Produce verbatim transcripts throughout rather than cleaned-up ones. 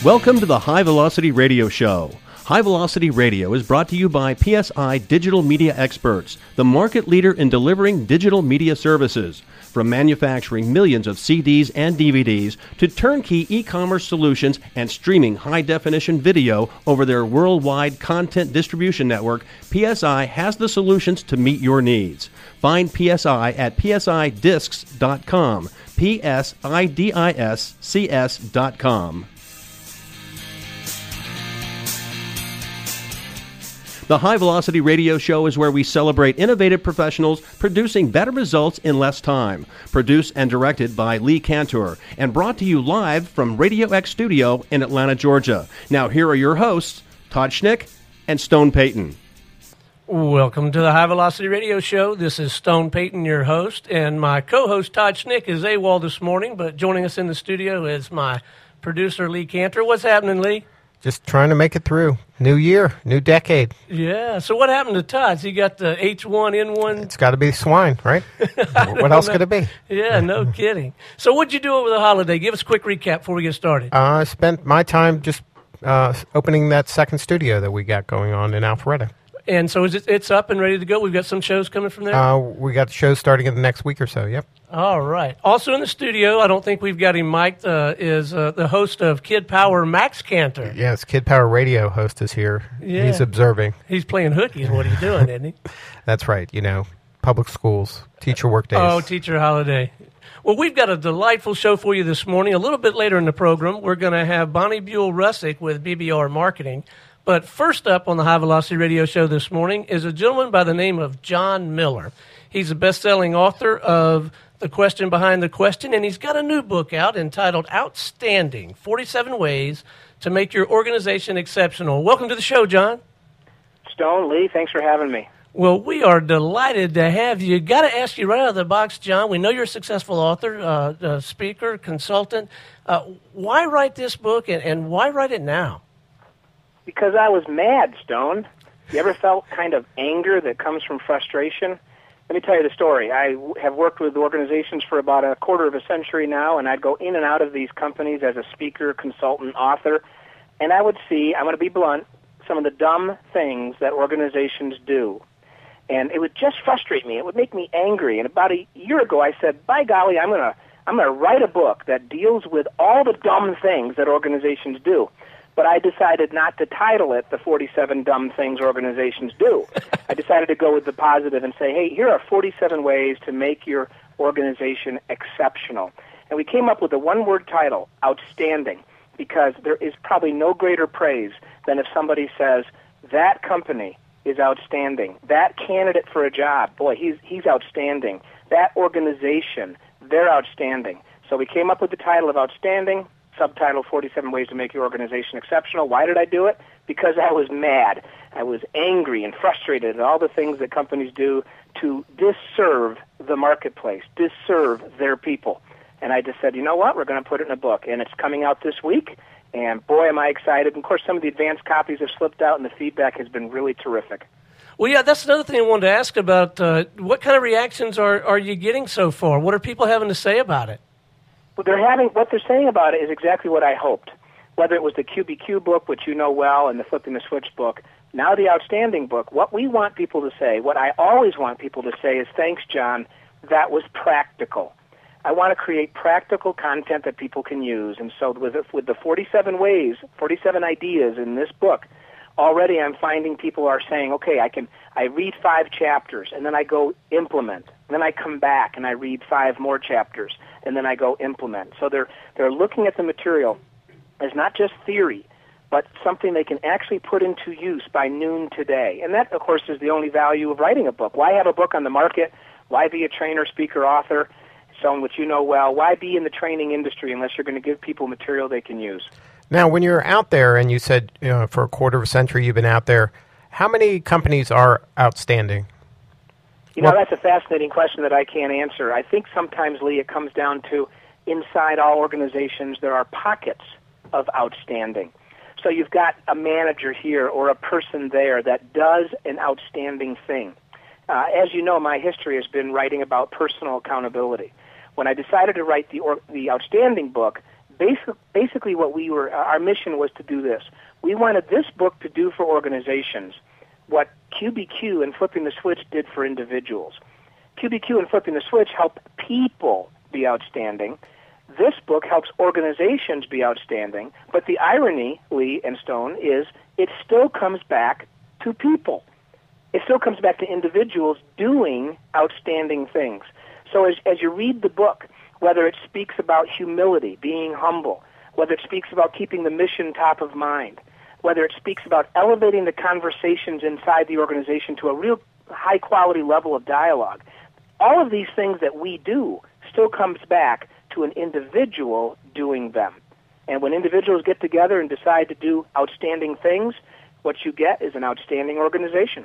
Welcome to the High Velocity Radio Show. High Velocity Radio is brought to you by P S I Digital Media Experts, the market leader in delivering digital media services. From manufacturing millions of C Ds and D V Ds to turnkey e-commerce solutions and streaming high-definition video over their worldwide content distribution network, P S I has the solutions to meet your needs. Find P S I at P S I discs dot com, P S I D I S C S dot com. The High Velocity Radio Show is where we celebrate innovative professionals producing better results in less time. Produced and directed by Lee Cantor and brought to you live from Radio X Studio in Atlanta, Georgia. Now here are your hosts, Todd Schnick and Stone Payton. Welcome to the High Velocity Radio Show. This is Stone Payton, your host, and my co-host Todd Schnick is AWOL this morning, but joining us in the studio is my producer Lee Cantor. What's happening, Lee? Just trying to make it through. New year, new decade. Yeah. So what happened to Todd? He got the H one N one. It's got to be swine, right? What else could it be? Yeah, no kidding. So what'd you do over the holiday? Give us a quick recap before we get started. Uh, I spent my time just uh, opening that second studio that we got going on in Alpharetta. And so is it, it's up and ready to go? We've got some shows coming from there? Uh, we got shows starting in the next week or so, yep. All right. Also in the studio, I don't think we've got him mic'd, uh, is uh, the host of Kid Power, Max Cantor. Yes, Kid Power Radio host is here. Yeah. He's observing. He's playing hooky is what he's doing, isn't he? That's right, you know, public schools, teacher work days. Oh, teacher holiday. Well, we've got a delightful show for you this morning. A little bit later in the program, we're going to have Bonnie Buell-Russick with B B R Marketing. But first up on the High Velocity Radio Show this morning is a gentleman by the name of John Miller. He's a best-selling author of The Question Behind the Question, and he's got a new book out entitled Outstanding, forty-seven Ways to Make Your Organization Exceptional. Welcome to the show, John. Stone, Lee, thanks for having me. Well, we are delighted to have you. Got to ask you right out of the box, John. We know you're a successful author, uh, uh, speaker, consultant. Uh, why write this book, and, and why write it now? Because I was mad, Stone. You ever felt kind of anger that comes from frustration? Let me tell you the story. I have worked with organizations for about a quarter of a century now, and I'd go in and out of these companies as a speaker, consultant, author, and I would see, I'm going to be blunt, some of the dumb things that organizations do. And it would just frustrate me. It would make me angry. And about a year ago, I said, by golly, I'm going to I'm going to write a book that deals with all the dumb things that organizations do. But I decided not to title it The forty-seven Dumb Things Organizations Do. I decided to go with the positive and say, hey, here are forty-seven ways to make your organization exceptional. And we came up with the one-word title, Outstanding, because there is probably no greater praise than if somebody says, that company is outstanding. That candidate for a job, boy, he's he's outstanding. That organization, they're outstanding. So we came up with the title of Outstanding, subtitle forty-seven Ways to Make Your Organization Exceptional. Why did I do it? Because I was mad. I was angry and frustrated at all the things that companies do to disserve the marketplace, disserve their people. And I just said, you know what, we're going to put it in a book. And it's coming out this week, and boy, am I excited. And of course, some of the advanced copies have slipped out, and the feedback has been really terrific. Well, yeah, that's another thing I wanted to ask about. Uh, what kind of reactions are, are you getting so far? What are people having to say about it? Well, they're having, what they're saying about it is exactly what I hoped. Whether it was the Q B Q book, which you know well, and the Flipping the Switch book, now the Outstanding book, what we want people to say, what I always want people to say is, thanks, John, that was practical. I want to create practical content that people can use. And so with, with the forty-seven ways, forty-seven ideas in this book, already I'm finding people are saying, okay, I can I read five chapters, and then I go implement. And then I come back, and I read five more chapters, and then I go implement. So they're they're looking at the material as not just theory, but something they can actually put into use by noon today. And that, of course, is the only value of writing a book. Why have a book on the market? Why be a trainer, speaker, author? Someone which you know well, why be in the training industry unless you're going to give people material they can use? Now, when you're out there, and you said you know, for a quarter of a century you've been out there, how many companies are outstanding? You know, that's a fascinating question that I can't answer. I think sometimes, Lee, it comes down to inside all organizations there are pockets of outstanding. So you've got a manager here or a person there that does an outstanding thing. Uh, as you know, my history has been writing about personal accountability. When I decided to write the or, the Outstanding book, Basic, basically what we were, our mission was to do this. We wanted this book to do for organizations what Q B Q and Flipping the Switch did for individuals. Q B Q and Flipping the Switch help people be outstanding. This book helps organizations be outstanding, but the irony, Lee and Stone, is it still comes back to people. It still comes back to individuals doing outstanding things. So as, as you read the book, whether it speaks about humility, being humble, whether it speaks about keeping the mission top of mind, whether it speaks about elevating the conversations inside the organization to a real high-quality level of dialogue, all of these things that we do still comes back to an individual doing them. And when individuals get together and decide to do outstanding things, what you get is an outstanding organization.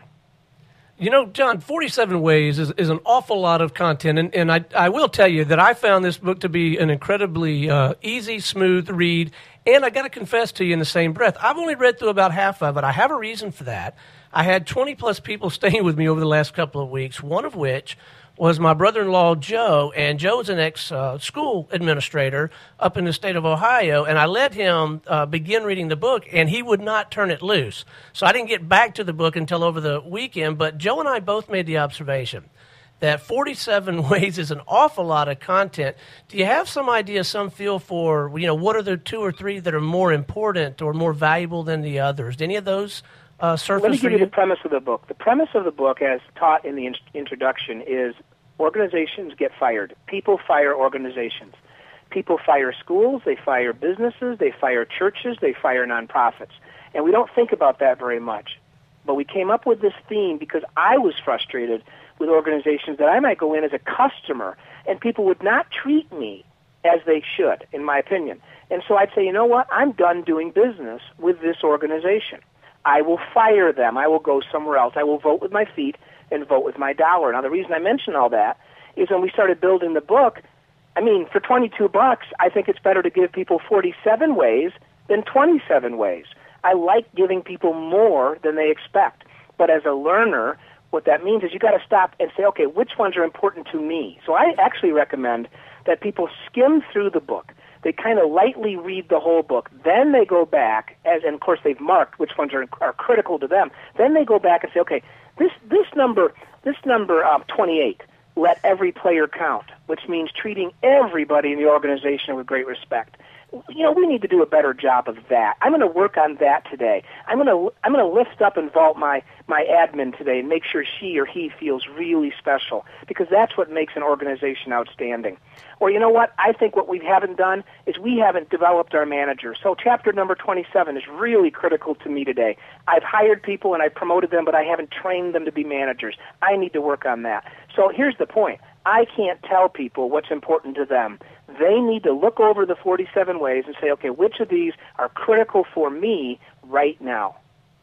You know, John, forty-seven Ways is, is an awful lot of content, and, and I, I will tell you that I found this book to be an incredibly uh, easy, smooth read, and I got to confess to you in the same breath, I've only read through about half of it. I have a reason for that. I had twenty-plus people staying with me over the last couple of weeks, one of which was my brother-in-law, Joe, and Joe's an ex-school uh, administrator up in the state of Ohio, and I let him uh, begin reading the book, and he would not turn it loose. So I didn't get back to the book until over the weekend, but Joe and I both made the observation that forty-seven Ways is an awful lot of content. Do you have some idea, some feel for, you know, what are the two or three that are more important or more valuable than the others? Do any of those Uh, Let me give you the premise of the book. The premise of the book, as taught in the in- introduction, is organizations get fired. People fire organizations. People fire schools, they fire businesses, they fire churches, they fire nonprofits. And we don't think about that very much. But we came up with this theme because I was frustrated with organizations that I might go in as a customer and people would not treat me as they should, in my opinion. And so I'd say, you know what, I'm done doing business with this organization. I will fire them. I will go somewhere else. I will vote with my feet and vote with my dollar. Now, the reason I mention all that is when we started building the book, I mean, for twenty-two bucks, I think it's better to give people forty-seven ways than twenty-seven ways. I like giving people more than they expect. But as a learner, what that means is you got to stop and say, okay, which ones are important to me? So I actually recommend that people skim through the book. They kind of lightly read the whole book. Then they go back, as and of course they've marked which ones are are critical to them. Then they go back and say, okay, this this number this number um, twenty-eight, let every player count, which means treating everybody in the organization with great respect. You know, we need to do a better job of that. I'm going to work on that today. I'm going to I'm going to lift up and vault my my admin today and make sure she or he feels really special, because that's what makes an organization outstanding. Or you know what? I think what we haven't done is we haven't developed our managers. So chapter number twenty-seven is really critical to me today. I've hired people and I've promoted them, but I haven't trained them to be managers. I need to work on that. So here's the point. I can't tell people what's important to them. They need to look over the forty-seven ways and say, okay, which of these are critical for me right now?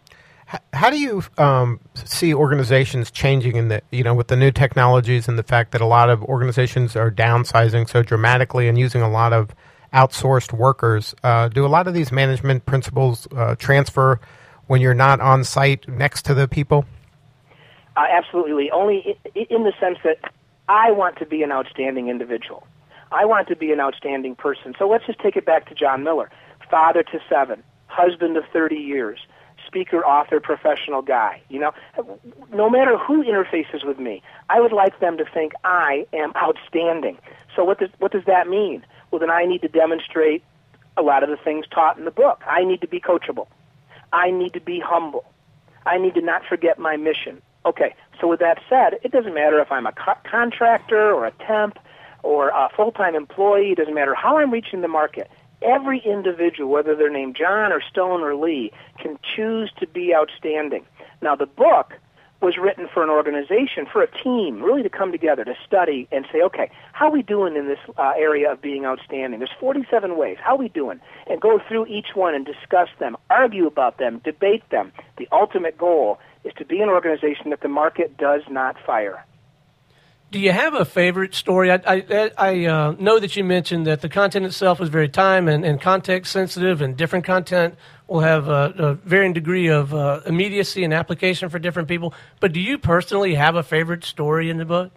How do you um, see organizations changing in the, you know, with the new technologies and the fact that a lot of organizations are downsizing so dramatically and using a lot of outsourced workers? Uh, do a lot of these management principles uh, transfer when you're not on site next to the people? Uh, absolutely. Only in the sense that I want to be an outstanding individual. I want to be an outstanding person. So let's just take it back to John Miller, father to seven, husband of thirty years, speaker, author, professional guy. You know, no matter who interfaces with me, I would like them to think I am outstanding. So what does what does that mean? Well, then I need to demonstrate a lot of the things taught in the book. I need to be coachable. I need to be humble. I need to not forget my mission. Okay, so with that said, it doesn't matter if I'm a co- contractor or a temp or a full-time employee. It doesn't matter how I'm reaching the market. Every individual, whether they're named John or Stone or Lee, can choose to be outstanding. Now, the book was written for an organization, for a team, really to come together, to study and say, okay, how are we doing in this uh, area of being outstanding? There's forty-seven ways. How are we doing? And go through each one and discuss them, argue about them, debate them. The ultimate goal is to be an organization that the market does not fire. Do you have a favorite story? I, I, I uh, know that you mentioned that the content itself is very time and, and context sensitive, and different content will have a, a varying degree of uh, immediacy and application for different people. But do you personally have a favorite story in the book?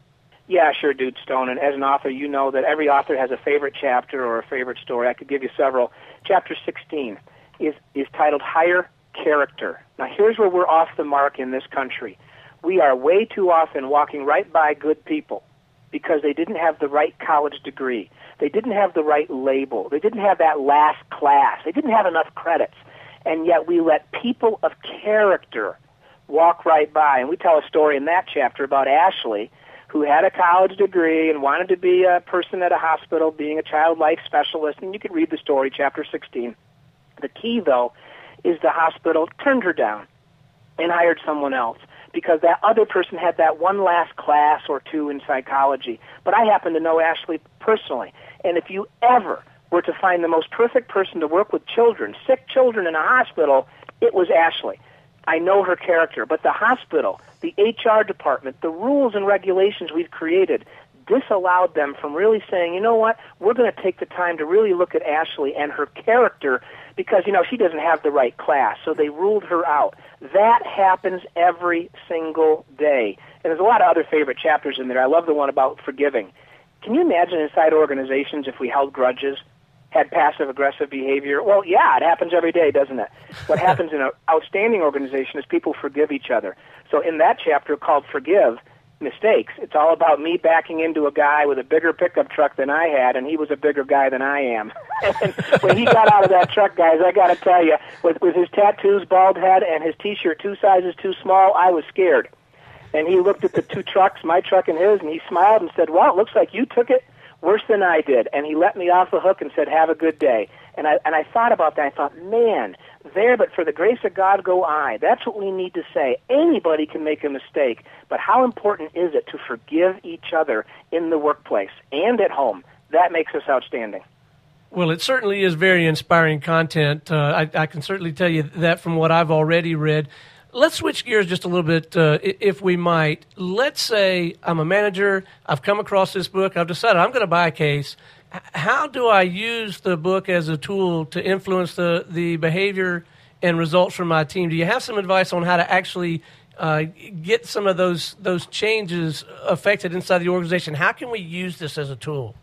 Yeah, sure, dude, Stone. And as an author, you know that every author has a favorite chapter or a favorite story. I could give you several. Chapter sixteen is, is titled Higher Character. Now, here's where we're off the mark in this country. We are way too often walking right by good people because they didn't have the right college degree. They didn't have the right label. They didn't have that last class. They didn't have enough credits. And yet we let people of character walk right by. And we tell a story in that chapter about Ashley, who had a college degree and wanted to be a person at a hospital, being a child life specialist. And you can read the story, chapter sixteen. The key, though, is the hospital turned her down and hired someone else because that other person had that one last class or two in psychology. But I happen to know Ashley personally. And if you ever were to find the most perfect person to work with children, sick children in a hospital, it was Ashley. I know her character. But the hospital, the H R department, the rules and regulations we've created disallowed them from really saying, you know what, we're going to take the time to really look at Ashley and her character because, you know, she doesn't have the right class. So they ruled her out. That happens every single day. And there's a lot of other favorite chapters in there. I love the one about forgiving. Can you imagine inside organizations if we held grudges, had passive-aggressive behavior? Well, yeah, it happens every day, doesn't it? What happens in an outstanding organization is people forgive each other. So in that chapter called Forgive Mistakes, it's all about me backing into a guy with a bigger pickup truck than I had, and he was a bigger guy than I am. And when he got out of that truck, guys, I got to tell you, with, with his tattoos, bald head, and his T-shirt two sizes too small, I was scared. And he looked at the two trucks, my truck and his, and he smiled and said, well, it looks like you took it worse than I did. And he let me off the hook and said, have a good day. And I and I thought about that. I thought, man, there, but for the grace of God go I. That's what we need to say. Anybody can make a mistake, but how important is it to forgive each other in the workplace and at home? That makes us outstanding. Well, it certainly is very inspiring content. Uh, I, I can certainly tell you that from what I've already read. Let's switch gears just a little bit, uh, if we might. Let's say I'm a manager. I've come across this book. I've decided I'm going to buy a case. How do I use the book as a tool to influence the, the behavior and results from my team? Do you have some advice on how to actually uh, get some of those those changes affected inside the organization? How can we use this as a tool?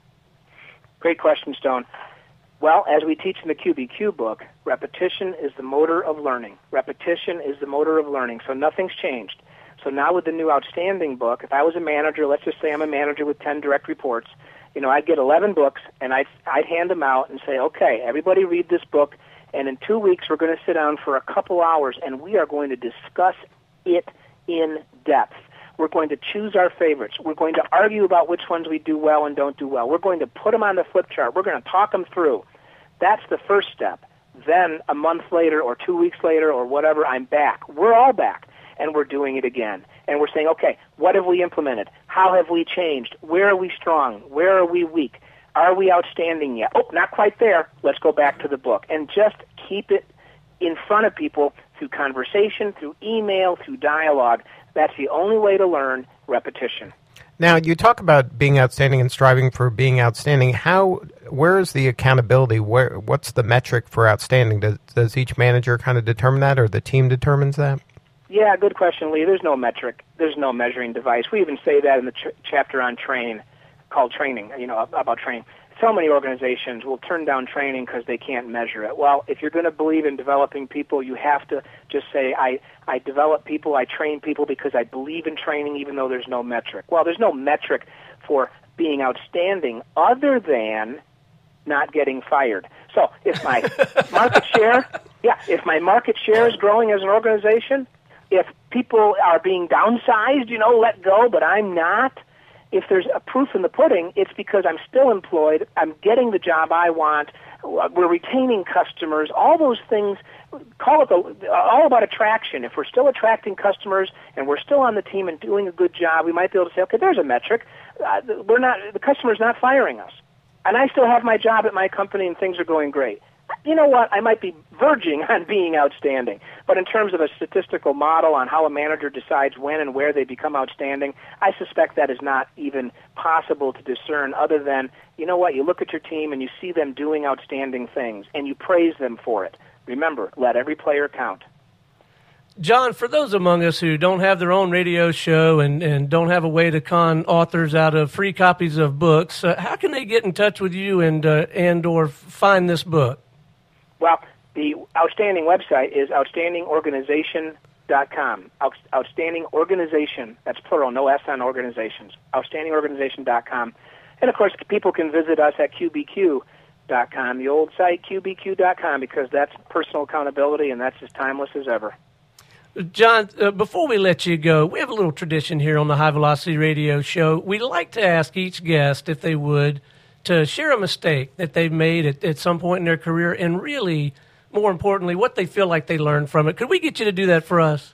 Great question, Stone. Well, as we teach in the Q B Q book, repetition is the motor of learning. Repetition is the motor of learning, so nothing's changed. So now with the new Outstanding book, if I was a manager, let's just say I'm a manager with ten direct reports, you know, I'd get eleven books, and I'd, I'd hand them out and say, okay, everybody read this book, and in two weeks we're going to sit down for a couple hours, and we are going to discuss it in depth. We're going to choose our favorites. We're going to argue about which ones we do well and don't do well. We're going to put them on the flip chart. We're going to talk them through. That's the first step. Then a month later or two weeks later or whatever, I'm back. We're all back, and we're doing it again. And we're saying, okay, what have we implemented? How have we changed? Where are we strong? Where are we weak? Are we outstanding yet? Oh, not quite there. Let's go back to the book. And just keep it in front of people through conversation, through email, through dialogue. That's the only way to learn, repetition. Now, you talk about being outstanding and striving for being outstanding. How, where is the accountability? Where, what's the metric for outstanding? Does, does each manager kind of determine that, or the team determines that? Yeah, good question, Lee. There's no metric. There's no measuring device. We even say that in the ch- chapter on train, called training, you know, about training. So many organizations will turn down training because they can't measure it. Well, if you're going to believe in developing people, you have to just say, I, I develop people, I train people because I believe in training even though there's no metric. Well, there's no metric for being outstanding other than not getting fired. So if my market share, yeah, if my market share is growing as an organization, if people are being downsized, you know, let go, but I'm not, if there's a proof in the pudding, it's because I'm still employed, I'm getting the job I want, we're retaining customers, all those things, call it the, all about attraction. If we're still attracting customers and we're still on the team and doing a good job, we might be able to say, okay, there's a metric. Uh, we're not, the customer's not firing us. And I still have my job at my company and things are going great. You know what? I might be verging on being outstanding. But in terms of a statistical model on how a manager decides when and where they become outstanding, I suspect that is not even possible to discern other than, you know what, you look at your team and you see them doing outstanding things and you praise them for it. Remember, let every player count. John, for those among us who don't have their own radio show and, and don't have a way to con authors out of free copies of books, uh, how can they get in touch with you and uh, and or find this book? Well, the outstanding website is outstanding organization dot com. Out, outstanding Organization, that's plural, no S on organizations, outstanding organization dot com. And, of course, people can visit us at Q B Q dot com, the old site, Q B Q dot com, because that's personal accountability and that's as timeless as ever. John, uh, before we let you go, we have a little tradition here on the High Velocity Radio Show. We like to ask each guest, if they would, to share a mistake that they've made at, at some point in their career and really, more importantly, what they feel like they learned from it. Could we get you to do that for us?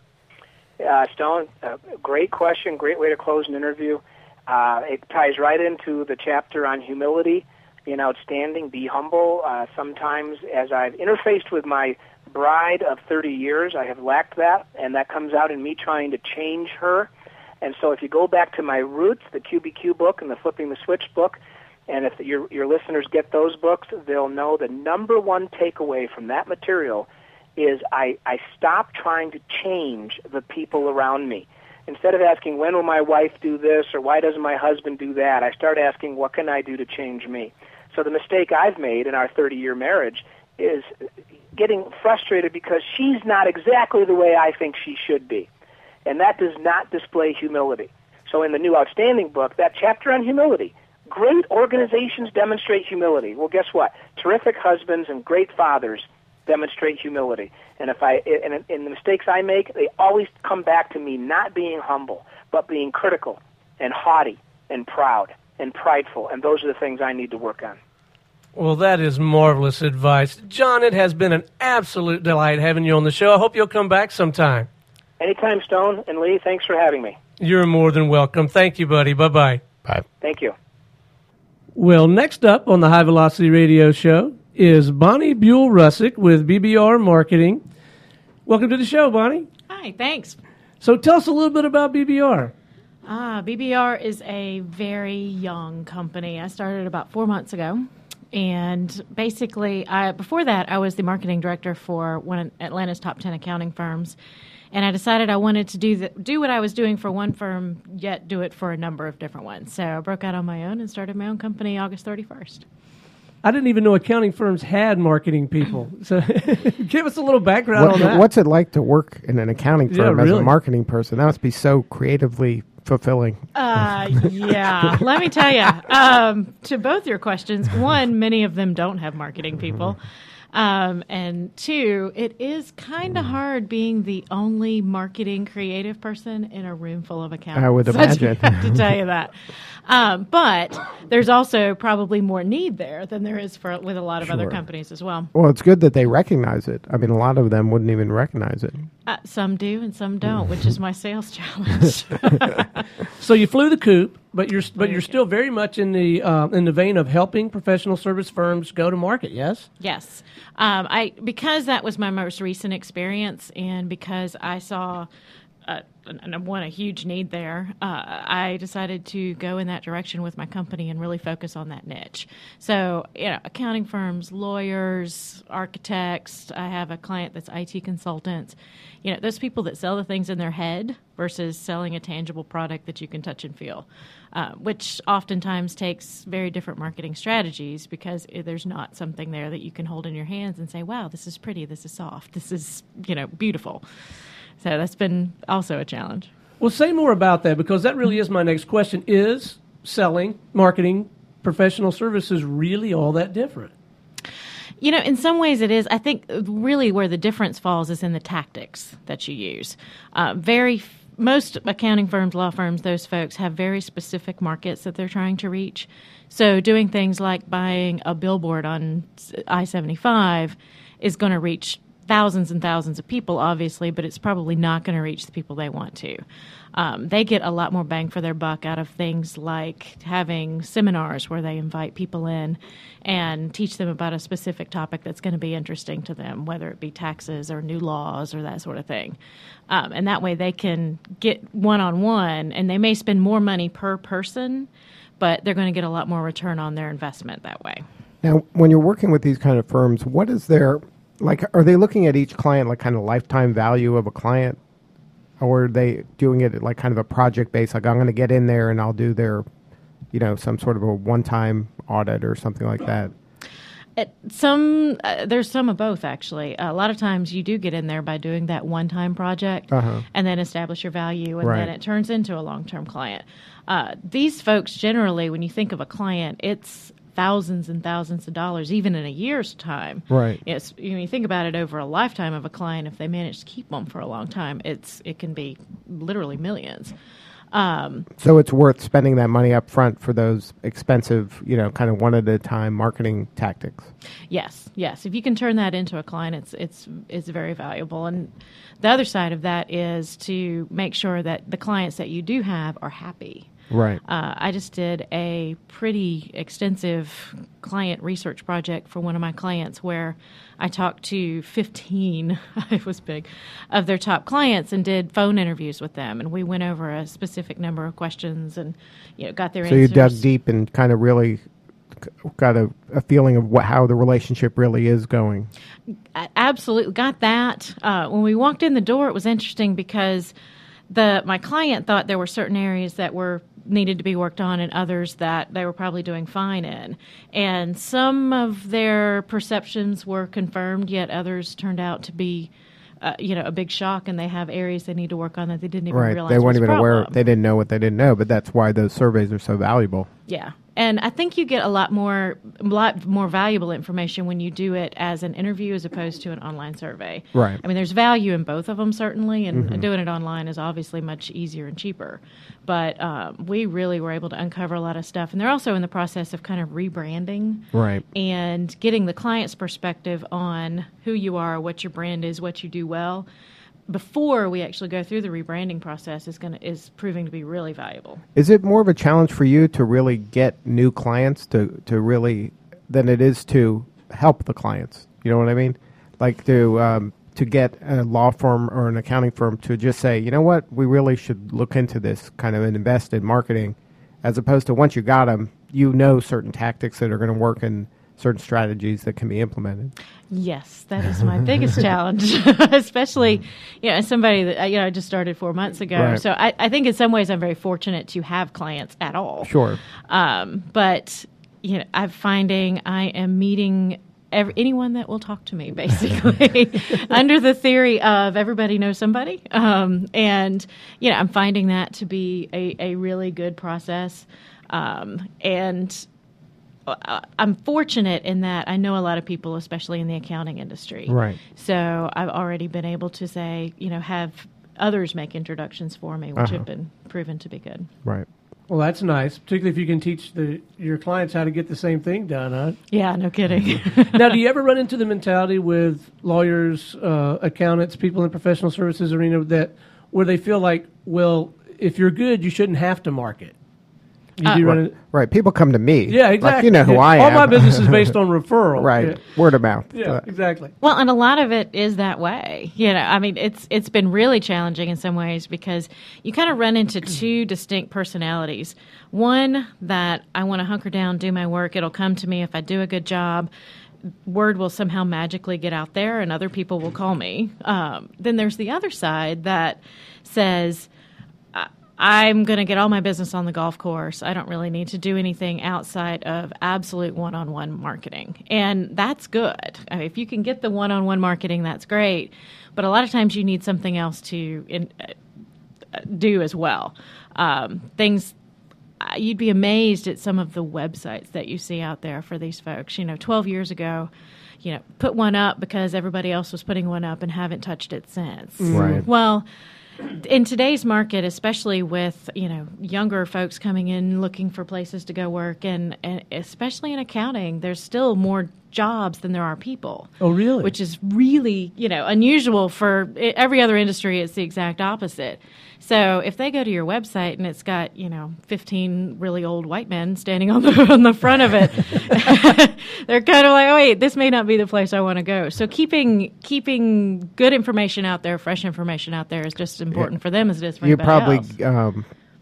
Uh, Stone, uh, great question, great way to close an interview. Uh, it ties right into the chapter on humility in Outstanding. Be humble. Uh, sometimes as I've interfaced with my bride of thirty years, I have lacked that, and that comes out in me trying to change her. And so if you go back to my roots, the Q B Q book and the Flipping the Switch book, and if your, your listeners get those books, they'll know the number one takeaway from that material is I, I stopped trying to change the people around me. Instead of asking, when will my wife do this, or why doesn't my husband do that, I start asking, what can I do to change me? So the mistake I've made in our thirty-year marriage is getting frustrated because she's not exactly the way I think she should be. And that does not display humility. So in the new Outstanding book, that chapter on humility, great organizations demonstrate humility. Well, guess what? Terrific husbands and great fathers demonstrate humility. And if I and in the mistakes I make, they always come back to me not being humble, but being critical and haughty and proud and prideful. And those are the things I need to work on. Well, that is marvelous advice. John, it has been an absolute delight having you on the show. I hope you'll come back sometime. Anytime, Stone and Lee. Thanks for having me. You're more than welcome. Thank you, buddy. Bye-bye. Bye. Thank you. Well, next up on the High Velocity Radio Show is Bonnie Buell-Russick with B B R Marketing. Welcome to the show, Bonnie. Hi, thanks. So tell us a little bit about B B R. Ah, B B R is a very young company. I started about four months ago. And basically, I, before that, I was the marketing director for one of Atlanta's top ten accounting firms. And I decided I wanted to do the, do what I was doing for one firm, yet do it for a number of different ones. So I broke out on my own and started my own company August thirty-first. I didn't even know accounting firms had marketing people. So give us a little background what, on that. What's it like to work in an accounting firm yeah, as really? a marketing person? That must be so creatively fulfilling. Uh, yeah, let me tell you. Um, to both your questions, one, many of them don't have marketing people. Um, and two, it is kind of hard being the only marketing creative person in a room full of accountants. I would imagine. I have to tell you that. Um, but there's also probably more need there than there is for with a lot of Sure. other companies as well. Well, it's good that they recognize it. I mean, a lot of them wouldn't even recognize it. Uh, some do and some don't, which is my sales challenge. So you flew the coop, but you're but you're still very much in the uh, in the vein of helping professional service firms go to market. Yes. Yes, um, I because that was my most recent experience, and because I saw. Uh, and one a huge need there, uh, I decided to go in that direction with my company and really focus on that niche. So, you know, accounting firms, lawyers, architects. I have a client that's I T consultants. You know, those people that sell the things in their head versus selling a tangible product that you can touch and feel, uh, which oftentimes takes very different marketing strategies because there's not something there that you can hold in your hands and say, "Wow, this is pretty. This is soft. This is, you know, beautiful." So that's been also a challenge. Well, say more about that, because that really is my next question. Is selling, marketing, professional services really all that different? You know, in some ways it is. I think really where the difference falls is in the tactics that you use. Uh, very most accounting firms, law firms, those folks have very specific markets that they're trying to reach. So doing things like buying a billboard on I seventy-five is going to reach thousands and thousands of people, obviously, but it's probably not going to reach the people they want to. Um, they get a lot more bang for their buck out of things like having seminars where they invite people in and teach them about a specific topic that's going to be interesting to them, whether it be taxes or new laws or that sort of thing. Um, and that way they can get one-on-one, and they may spend more money per person, but they're going to get a lot more return on their investment that way. Now, when you're working with these kind of firms, what is their Like, are they looking at each client like kind of lifetime value of a client? Or are they doing it like kind of a project based, like I'm going to get in there and I'll do their, you know, some sort of a one-time audit or something like that? It, some uh, there's some of both, actually. A lot of times you do get in there by doing that one-time project Uh-huh. and then establish your value, and Right. then it turns into a long-term client. Uh, these folks, generally, when you think of a client, it's thousands and thousands of dollars, even in a year's time. Right. It's, you know, you think about it over a lifetime of a client, if they manage to keep them for a long time, it's it can be literally millions. Um, So it's worth spending that money up front for those expensive, you know, kind of one at a time marketing tactics. Yes, yes. If you can turn that into a client, it's it's it's very valuable. And the other side of that is to make sure that the clients that you do have are happy. Right. Uh, I just did a pretty extensive client research project for one of my clients where I talked to fifteen, it was big, of their top clients and did phone interviews with them. And we went over a specific number of questions and, you know, got their So answers. you dug deep and kind of really c- got a, a feeling of what, how the relationship really is going. I absolutely got that. Uh, when we walked in the door, it was interesting because the my client thought there were certain areas that were needed to be worked on and others that they were probably doing fine in. And some of their perceptions were confirmed, yet others turned out to be, uh, you know, a big shock, and they have areas they need to work on that they didn't even Right. realize They weren't was a even aware. problem. They didn't know what they didn't know, but that's why those surveys are so valuable. Yeah. And I think you get a lot more, a lot more valuable information when you do it as an interview as opposed to an online survey. Right. I mean, there's value in both of them, certainly, and, and doing it online is obviously much easier and cheaper. But um, we really were able to uncover a lot of stuff. And they're also in the process of kind of rebranding. Right. And getting the client's perspective on who you are, what your brand is, what you do well, before we actually go through the rebranding process is going to is proving to be really valuable. Is it more of a challenge for you to really get new clients to, to really than it is to help the clients? You know what I mean? Like to um, to get a law firm or an accounting firm to just say, you know what, we really should look into this kind of and invest in marketing, as opposed to once you got them, you know certain tactics that are going to work and certain strategies that can be implemented. Yes, that is my biggest challenge, especially, you know, as somebody that, you know, I just started four months ago. Right. So I, I think in some ways I'm very fortunate to have clients at all. Sure. Um, but, you know, I'm finding I am meeting every, anyone that will talk to me, basically, under the theory of everybody knows somebody. Um, and, you know, I'm finding that to be a, a really good process. Um, and I'm fortunate in that I know a lot of people, especially in the accounting industry. Right. So I've already been able to say, you know, have others make introductions for me, which Uh-huh. have been proven to be good. Right. Well, that's nice, particularly if you can teach the your clients how to get the same thing done. Huh? Yeah, no kidding. Now, do you ever run into the mentality with lawyers, uh, accountants, people in professional services arena that where they feel like, well, if you're good, you shouldn't have to market? You Uh, do run Right. in- right. People come to me. yeah, exactly. Like, you know who Yeah. I All am. my business is based on referral. Right. Yeah, Word of mouth. yeah Uh, exactly. Well, and a lot of it is that way. You know, I mean, it's it's been really challenging in some ways because you kind of run into two distinct personalities. One that I want to hunker down, do my work. It'll come to me if I do a good job. Word will somehow magically get out there, and other people will call me. Um, then there's the other side that says, I'm going to get all my business on the golf course. I don't really need to do anything outside of absolute one-on-one marketing. And that's good. I mean, if you can get the one-on-one marketing, that's great. But a lot of times you need something else to in, uh, do as well. Um, things uh, you'd be amazed at some of the websites that you see out there for these folks. You know, twelve years ago, you know, put one up because everybody else was putting one up and haven't touched it since. Right. Well, in today's market, especially with, you know, younger folks coming in looking for places to go work, and, and especially in accounting, there's still more jobs than there are people. Oh, really? Which is really, you know, unusual for every other industry. It's the exact opposite. So if they go to your website and it's got, you know, fifteen really old white men standing on the on the front of it, they're kind of like, oh, wait, this may not be the place I want to go. So keeping keeping good information out there, fresh information out there is just as important for them as it is for You anybody probably else. um,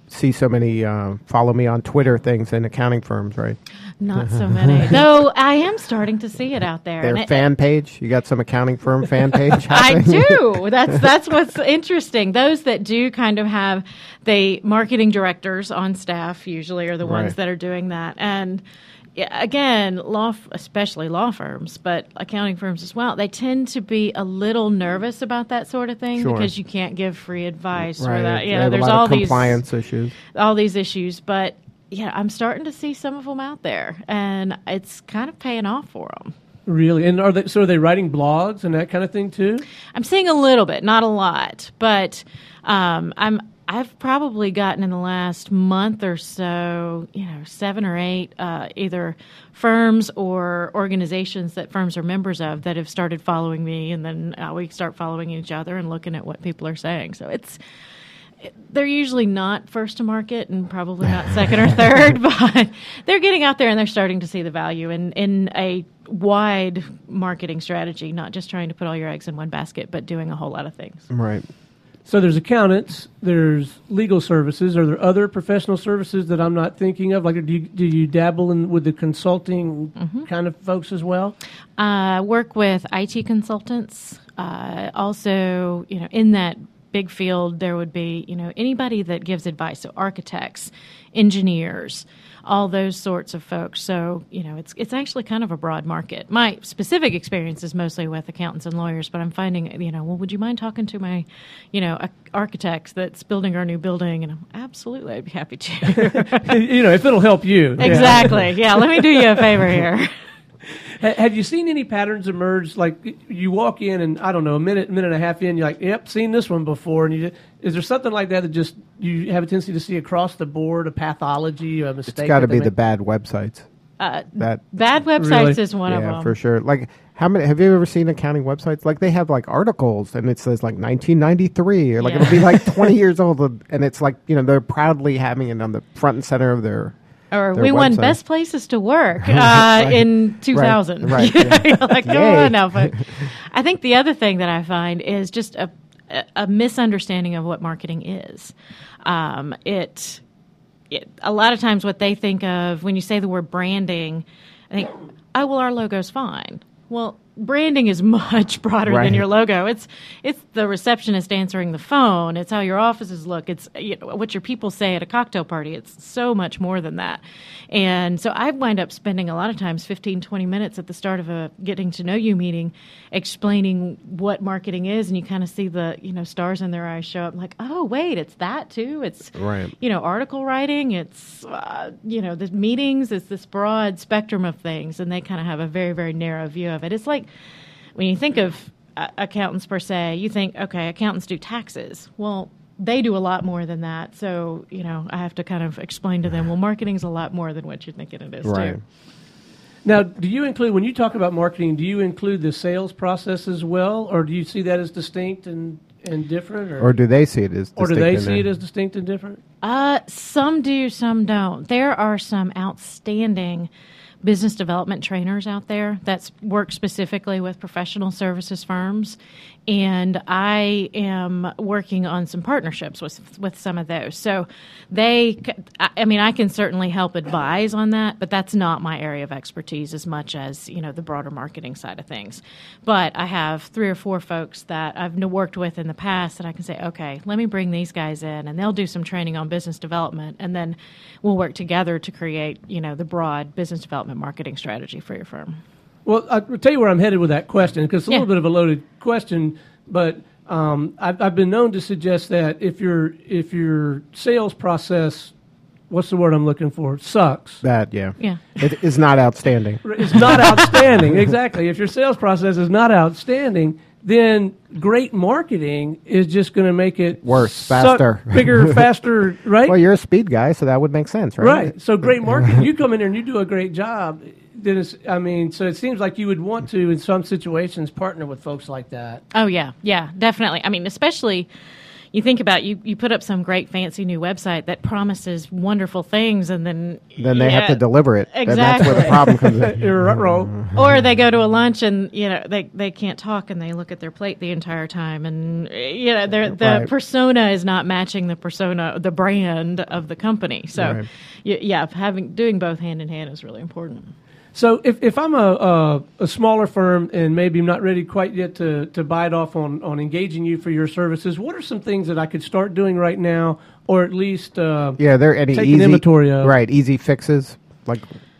see so many uh, follow me on Twitter things in accounting firms, right? Not so many. Though I am starting to see it out there. Their And fan it, page? You got some accounting firm fan page? I do. That's that's what's interesting. Those that do kind of have the marketing directors on staff usually are the ones Right. that are doing that. And yeah, again, law, f- especially law firms, but accounting firms as well, they tend to be a little nervous about that sort of thing Sure. because you can't give free advice. Right. Or that, They you know, have a there's lot all of these compliance issues. all these issues, but yeah, I'm starting to see some of them out there, and it's kind of paying off for them. Really? And are they, so are they writing blogs and that kind of thing too? I'm seeing a little bit, not a lot, but um, I'm I've probably gotten in the last month or so, you know, seven or eight uh, either firms or organizations that firms are members of that have started following me, and then uh, we start following each other and looking at what people are saying. So it's they're usually not first to market and probably not second or third, but they're getting out there and they're starting to see the value in, in a wide marketing strategy, not just trying to put all your eggs in one basket, but doing a whole lot of things. Right. So there's accountants, there's legal services. Are there other professional services that I'm not thinking of? Like, do you, do you dabble in with the consulting Mm-hmm. kind of folks as well? Uh, work with I T consultants. Uh, also, you know, in that big field, there would be, you know, anybody that gives advice. So architects, engineers, all those sorts of folks. So, you know, it's it's actually kind of a broad market. My specific experience is mostly with accountants and lawyers, but I'm finding, you know, well, would you mind talking to my, you know, a- architect that's building our new building? And I'm absolutely, I'd be happy to. You know, if it'll help you. Exactly. Yeah, let me do you a favor here. Ha- Have you seen any patterns emerge? Like you walk in and I don't know, a minute, minute and a half in, you're like, "Yep, seen this one before." And you, is there something like that that just you have a tendency to see across the board, a pathology, a mistake? It's got to that they be the make? bad websites. Uh, That bad websites Really? is one of yeah, them. for sure. Like, how many? Have you ever seen accounting websites? Like, they have like articles, and it says like nineteen ninety-three, or like Yeah. it'll be like twenty years old, and it's like, you know, they're proudly having it on the front and center of their. Or their we won website. best places to work uh, in two thousand. Right, yeah. You're like, come Yay. on now, folks. I think the other thing that I find is just a, a misunderstanding of what marketing is. Um, it, it a lot of times what they think of when you say the word branding, I think, oh, well, our logo's fine. Well, branding is much broader Right. than your logo. It's it's the receptionist answering the phone. It's how your offices look. It's, you know, what your people say at a cocktail party. It's so much more than that. And so I wind up spending a lot of times fifteen, twenty minutes at the start of a getting to know you meeting explaining what marketing is, and you kind of see the, you know, stars in their eyes show up like, oh, wait, it's that too. It's, Right. you know, article writing. It's, uh, you know, the meetings. It's this broad spectrum of things, and they kind of have a very, very narrow view of it. It's like when you think of uh, accountants per se, you think, okay, accountants do taxes. Well, they do a lot more than that. So, you know, I have to kind of explain to them, well, marketing's a lot more than what you're thinking it is, Right. too. Now, do you include, when you talk about marketing, do you include the sales process as well, or do you see that as distinct and, and different? Or, Or do they see it as or do distinct they in see there? it as distinct and different? Uh, some do, some don't. There are some outstanding business development trainers out there that work specifically with professional services firms, and I am working on some partnerships with with some of those. So they, I mean, I can certainly help advise on that, but that's not my area of expertise as much as, you know, the broader marketing side of things. But I have three or four folks that I've worked with in the past that I can say, okay, let me bring these guys in, and they'll do some training on business development, and then we'll work together to create, you know, the broad business development marketing strategy for your firm. Well, I'll tell you where I'm headed with that question, because it's a Yeah. little bit of a loaded question, but um, I've, I've been known to suggest that if your if your sales process, what's the word I'm looking for, sucks, That, yeah. Yeah. It is not outstanding. it's not outstanding, exactly. If your sales process is not outstanding, then great marketing is just going to make it Worse, suck faster. bigger, faster, right? Well, you're a speed guy, so that would make sense, right? Right. So great marketing. You come in there and you do a great job. Then it's, I mean, so it seems like you would want to, in some situations, partner with folks like that. Oh, yeah. Yeah, definitely. I mean, especially, you think about you, you put up some great fancy new website that promises wonderful things, and then Then they yeah, have to deliver it. Exactly. And that's where the problem comes in. You're right, roll. Or they go to a lunch and you know they, they can't talk and they look at their plate the entire time, and you know they're, the Right. persona is not matching the persona, the brand of the company. So Right. y- yeah, having doing both hand in hand is really important. So if, if I'm a, a a smaller firm and maybe I'm not ready quite yet to, to bite off on, on engaging you for your services, what are some things that I could start doing right now, or at least uh, Yeah, there any take an easy inventory of? right easy fixes, like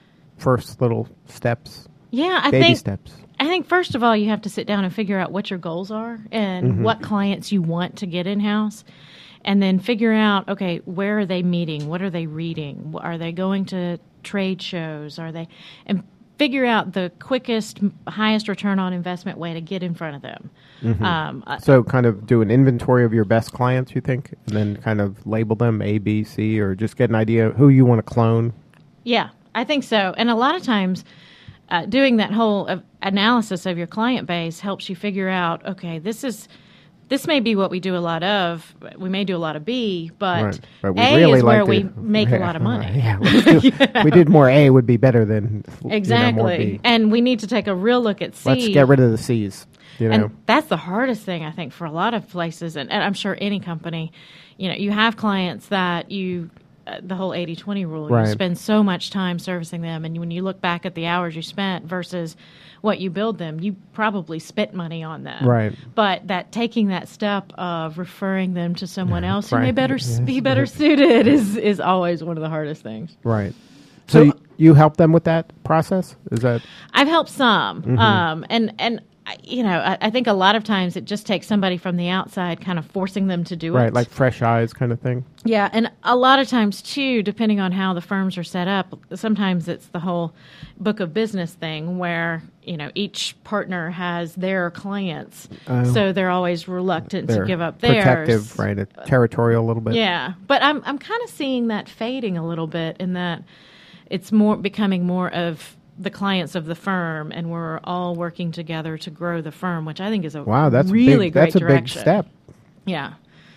first little steps, Yeah, I baby think steps. I think first of all you have to sit down and figure out what your goals are and Mm-hmm. what clients you want to get in house. And then figure out, okay, where are they meeting? What are they reading? Are they going to trade shows? Are they, and figure out the quickest, highest return on investment way to get in front of them. Mm-hmm. Um, uh, So kind of do an inventory of your best clients, you think, and then kind of label them A, B, C, or just get an idea of who you want to clone. yeah, I think so. And a lot of times, uh, doing that whole uh, analysis of your client base helps you figure out, okay, this is. This may be what we do a lot of. We may do a lot of B, but, Right. But we A really is where like we to- make a yeah, lot of money. Yeah, let's do- we did more A would be better than you know, Exactly. more B. And we need to take a real look at C. Let's get rid of the C's. You know, And that's the hardest thing, I think, for a lot of places, and, and I'm sure any company. You know, you have clients that you, uh, the whole eighty twenty rule, Right. you spend so much time servicing them, and when you look back at the hours you spent versus what you billed them, you probably spent money on them. Right. But that taking that step of referring them to someone else who may Right. better s be better suited is, is always one of the hardest things. right. So, So- you, you help them with that process? Is that I've helped some, Mm-hmm. um, and and I- you know, I, I think a lot of times it just takes somebody from the outside kind of forcing them to do right, it. like fresh eyes kind of thing? Yeah, and a lot of times too, depending on how the firms are set up, sometimes it's the whole book of business thing where you know each partner has their clients, Oh. so they're always reluctant They're to give up theirs. protective, right? A territorial a little bit. Yeah, but I'm I'm kind of seeing that fading a little bit in that it's more becoming more of the clients of the firm, and we're all working together to grow the firm, which I think is a Wow, that's really a big, great that's a direction. big step. Yeah.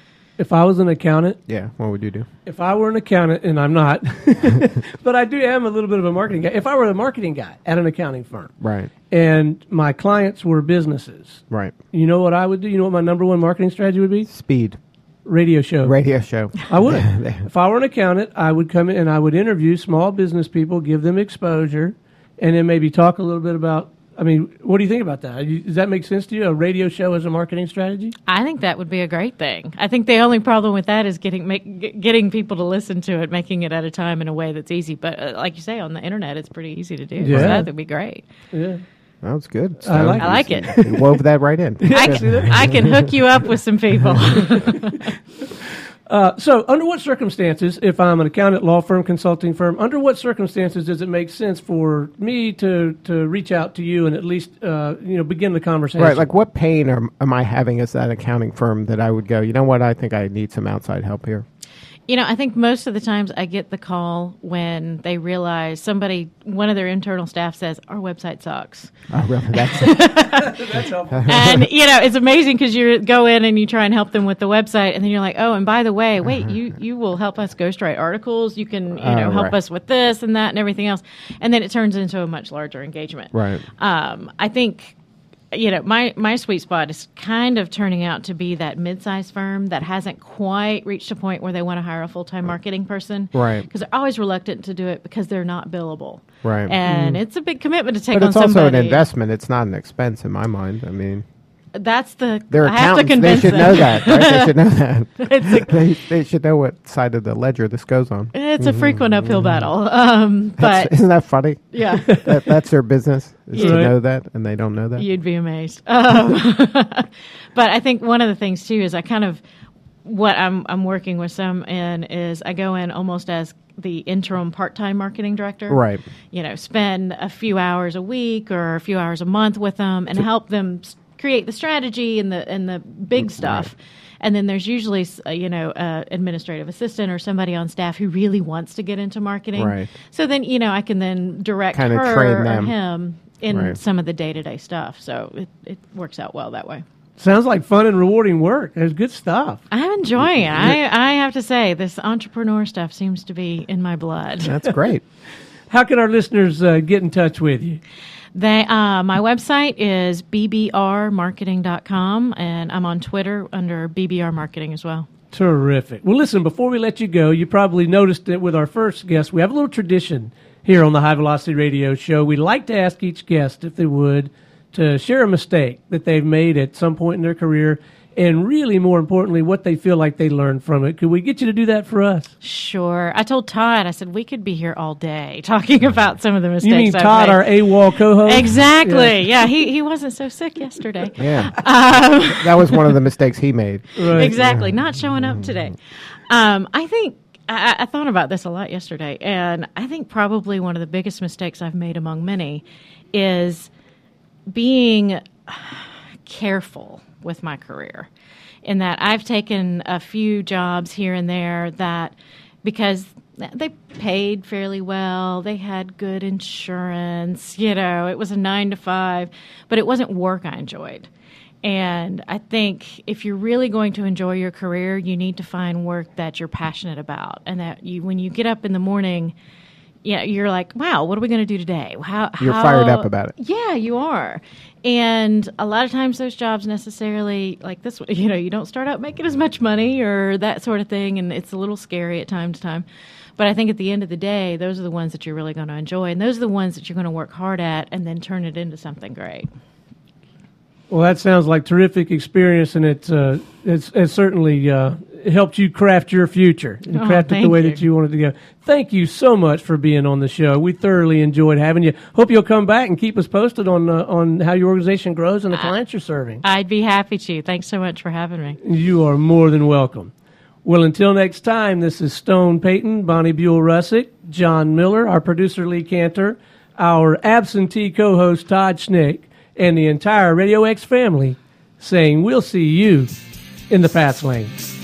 If I was an accountant, Yeah. What would you do? if I were an accountant, and I'm not, but I do am a little bit of a marketing guy. If I were a marketing guy at an accounting firm, Right. and my clients were businesses, Right. you know what I would do? You know what my number one marketing strategy would be? Speed. Radio show. Radio show. I would. If I were an accountant, I would come in and I would interview small business people, give them exposure, and then maybe talk a little bit about. I mean, what do you think about that? You- Does that make sense to you? A radio show as a marketing strategy? I think that would be a great thing. I think the only problem with that is getting make, g- getting people to listen to it, making it at a time in a way that's easy. But uh, like you say, on the internet, it's pretty easy to do. Yeah. So that would be great. Yeah. That was good. I like I like it. You wove that right in. I, can, I can hook you up with some people. Uh, so, under what circumstances, if I'm an accountant, law firm, consulting firm, under what circumstances does it make sense for me to, to reach out to you and at least uh, you know begin the conversation? Right, like what pain am, am I having as that accounting firm that I would go, you know what, I think I need some outside help here? You know, I think most of the times I get the call when they realize somebody, one of their internal staff says, our website sucks. Oh, really? That's That's helpful. And, you know, it's amazing because you go in and you try and help them with the website. And then you're like, oh, and by the way, wait, you, you will help us ghostwrite articles. You can, you know, Oh, help right. us with this and that and everything else. And then it turns into a much larger engagement. right. Um, I think, you know, my, my sweet spot is kind of turning out to be that mid-sized firm that hasn't quite reached a point where they want to hire a full-time marketing person. Right. Because they're always reluctant to do it because they're not billable. Right. And it's a big commitment to take But on it's also somebody. an investment. It's not an expense in my mind. I mean, That's the, they're I have to accountants. They convince should them. know that, right? They should know that. It's a- they, they should know what side of the ledger this goes on. It's a frequent uphill battle. Um, Mm-hmm. That's- but isn't that funny? yeah, that, that's their business, is Yeah. to know that, and they don't know that. you'd be amazed. Um, but I think one of the things too is I kind of what I'm I'm working with some in is I go in almost as the interim part-time marketing director. Right. You know, spend a few hours a week or a few hours a month with them and help them s- create the strategy and the and the big stuff. And then there's usually, uh, you know, uh, administrative assistant or somebody on staff who really wants to get into marketing. Right. So then, you know, I can then direct Kinda her train or them. him in Right. some of the day-to-day stuff. So it, it works out well that way. Sounds like fun and rewarding work. There's good stuff. I'm enjoying it. I, I have to say, this entrepreneur stuff seems to be in my blood. That's great. How can our listeners uh, get in touch with you? They, uh, my website is b b r marketing dot com, and I'm on Twitter under B B R Marketing as well. Terrific. Well, listen, before we let you go, you probably noticed it with our first guest. We have a little tradition here on the High Velocity Radio Show. We'd like to ask each guest, if they would, to share a mistake that they've made at some point in their career, and really, more importantly, what they feel like they learned from it. Could we get you to do that for us? Sure. I told Todd, I said, we could be here all day talking about some of the mistakes You mean I've Todd, made. our AWOL co-host? Exactly. Yeah, yeah he, he wasn't so sick yesterday. Yeah. Um, That was one of the mistakes he made. Right. Exactly. Not showing up today. Um, I think I, I thought about this a lot yesterday, and I think probably one of the biggest mistakes I've made among many is being careful with my career, in that I've taken a few jobs here and there that, because they paid fairly well, they had good insurance, you know, it was a nine to five, but it wasn't work I enjoyed. And I think if you're really going to enjoy your career, you need to find work that you're passionate about, and that you, when you get up in the morning, yeah, you're like, wow, what are we going to do today? How, You're how, fired up about it. Yeah, you are. And a lot of times those jobs necessarily, like this, you know, you don't start out making as much money or that sort of thing, and it's a little scary at time to time. But I think at the end of the day, those are the ones that you're really going to enjoy, and those are the ones that you're going to work hard at and then turn it into something great. Well, that sounds like terrific experience, and it's, uh, it's, it's certainly uh, helped you craft your future and Oh, craft it the thank way you. that you wanted to go. Thank you so much for being on the show. We thoroughly enjoyed having you. Hope you'll come back and keep us posted on uh, on how your organization grows and the clients you're serving. I'd be happy to. Thanks so much for having me. You are more than welcome. Well, until next time, this is Stone Payton, Bonnie Buell-Russick, John Miller, our producer Lee Cantor, our absentee co-host Todd Schnick, and the entire Radio X family saying we'll see you in the fast lane.